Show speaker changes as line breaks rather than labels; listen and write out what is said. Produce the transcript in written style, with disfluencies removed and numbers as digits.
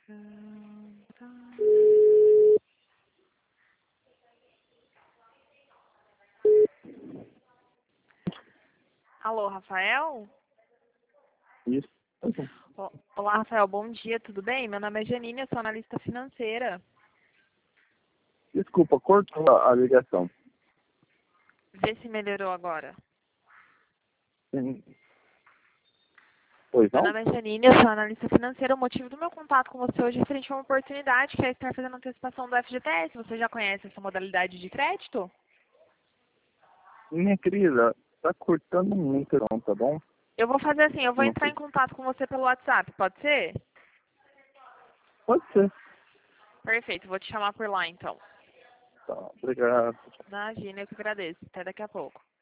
Alô, Rafael?
Isso.
Olá, Rafael, bom dia, tudo bem? Meu nome é Janine, eu sou analista financeira.
Desculpa, cortou a ligação.
Vê se melhorou agora.
Pois
Meu
não?
nome é Janine, eu sou analista financeira. O motivo do meu contato com você hoje é referente a uma oportunidade que é estar fazendo antecipação do FGTS. Você já conhece essa modalidade de crédito?
Minha querida, tá cortando muito, não, tá bom?
Eu vou fazer assim, eu vou
Não
entrar
sei.
em contato com você pelo WhatsApp, pode ser?
Pode ser.
Perfeito, vou te chamar por lá então.
Tá, obrigado.
Imagina, eu que agradeço. Até daqui a pouco.